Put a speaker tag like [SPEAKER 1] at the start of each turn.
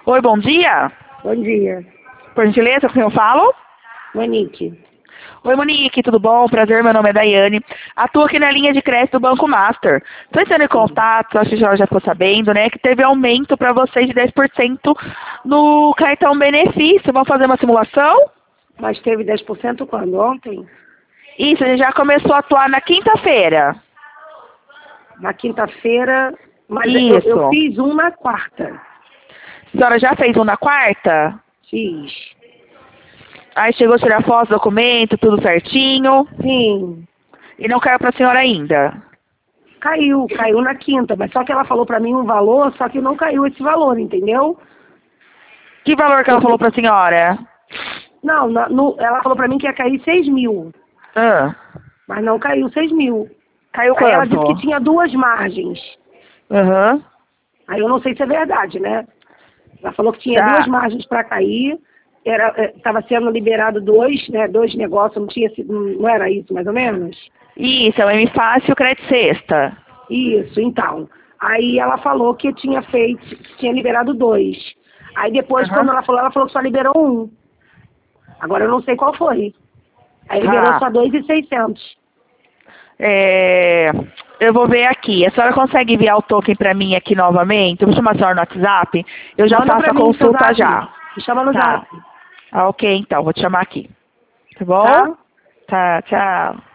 [SPEAKER 1] Oi, bom dia.
[SPEAKER 2] Bom dia.
[SPEAKER 1] Por gentileza, com quem eu falo?
[SPEAKER 2] Monique.
[SPEAKER 1] Oi, Monique, tudo bom? Prazer, meu nome é Daiane. Atuo aqui na linha de crédito do Banco Master. Estou entrando em contato, acho que já ficou sabendo, né, que teve aumento para vocês de 10% no cartão benefício. Vamos fazer uma simulação?
[SPEAKER 2] Mas teve 10% quando? Ontem?
[SPEAKER 1] Isso, a gente já começou a atuar na quinta-feira.
[SPEAKER 2] Na quinta-feira. Mas
[SPEAKER 1] Isso.
[SPEAKER 2] eu fiz um na quarta.
[SPEAKER 1] A senhora já fez um na quarta?
[SPEAKER 2] Fiz.
[SPEAKER 1] Aí chegou a tirar foto, documento, tudo certinho.
[SPEAKER 2] Sim.
[SPEAKER 1] E não caiu para a senhora ainda?
[SPEAKER 2] Caiu na quinta. Mas só que ela falou pra mim um valor, só que não caiu esse valor, entendeu?
[SPEAKER 1] Que valor que ela falou para a senhora?
[SPEAKER 2] Não, ela falou pra mim que ia cair 6 mil.
[SPEAKER 1] Ah,
[SPEAKER 2] Mas não caiu 6 mil.
[SPEAKER 1] caiu
[SPEAKER 2] Aí ela disse
[SPEAKER 1] quanto?
[SPEAKER 2] que tinha duas margens.
[SPEAKER 1] Aham.
[SPEAKER 2] Aí eu não sei se é verdade, né? Ela falou que tinha
[SPEAKER 1] Tá.
[SPEAKER 2] duas margens para cair. Estava sendo liberado dois, né? Dois negócios, não tinha sido, não era isso, mais ou menos?
[SPEAKER 1] Isso, é o M Fácil e o Crédito Sexta.
[SPEAKER 2] Isso, então. Aí ela falou que tinha tinha liberado dois. Aí depois,
[SPEAKER 1] Aham.
[SPEAKER 2] quando ela falou que só liberou um. Agora eu não sei qual foi. Aí liberou
[SPEAKER 1] Tá.
[SPEAKER 2] só 2.600.
[SPEAKER 1] Eu vou ver aqui. A senhora consegue enviar o token para mim aqui novamente? Eu vou chamar a senhora no WhatsApp. Eu já
[SPEAKER 2] Manda
[SPEAKER 1] faço
[SPEAKER 2] pra
[SPEAKER 1] a
[SPEAKER 2] mim no seu
[SPEAKER 1] consulta
[SPEAKER 2] zap.
[SPEAKER 1] já.
[SPEAKER 2] Me chama no
[SPEAKER 1] Tá.
[SPEAKER 2] zap.
[SPEAKER 1] Ah, ok, então. Vou te chamar aqui. Tá bom?
[SPEAKER 2] Tá?
[SPEAKER 1] Tá, tchau.